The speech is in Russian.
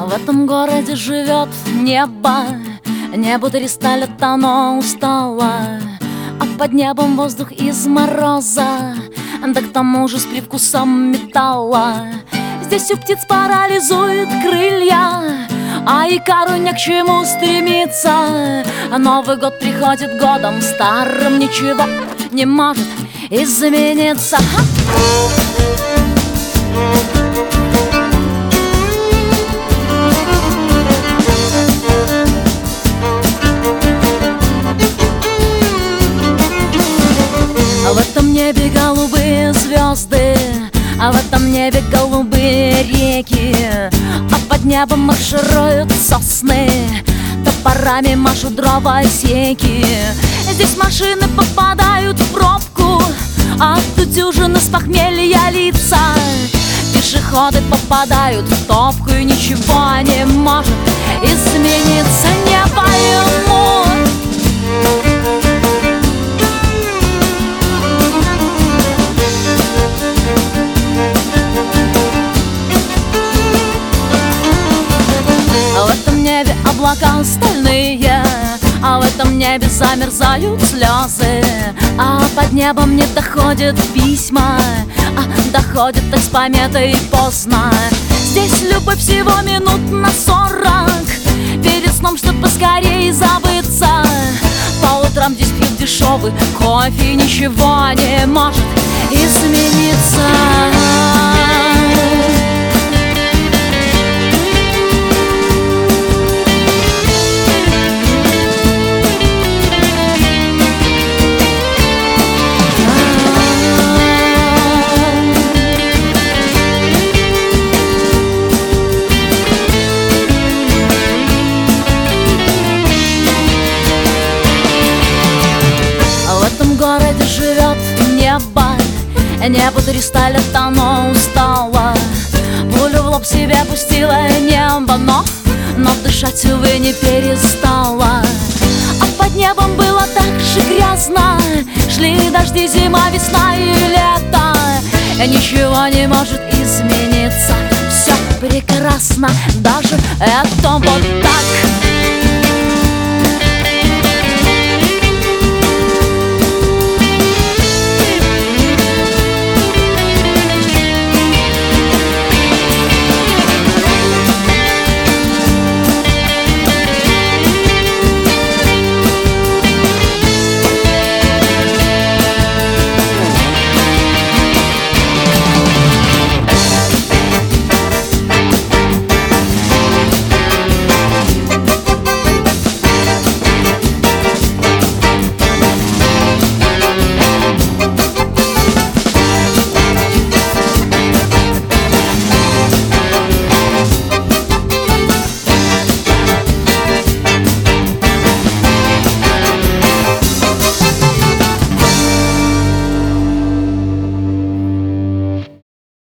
В этом городе живет небо. Небо 300 лет оно устало, а под небом воздух из мороза, да к тому же с привкусом металла. Здесь у птиц парализует крылья, а икару не к чему стремиться. Новый год приходит годом старым, ничего не может измениться. В этом небе голубые звезды, а в этом небе голубые реки, а под небом маршируют сосны, топорами машут дровосеки. Здесь машины попадают в пробку, а тут дюжины с похмелья лица. Пешеходы попадают в топку, и ничего не может измениться. Не пойму. В этом небе облака стальные, а в этом небе замерзают слезы, а под небом не доходят письма, а доходят так с пометой поздно. Здесь любовь всего минут на 40 перед сном, чтоб поскорее забыться. По утрам здесь пьют дешевый кофе, и ничего не может измениться. В городе живет небо. Небо 300 лет оно устало, пулю в лоб себе пустила небо, но дышать, увы, не перестала. А под небом было так же грязно, шли дожди, зима, весна и лето. Ничего не может измениться, все прекрасно, даже это вот так.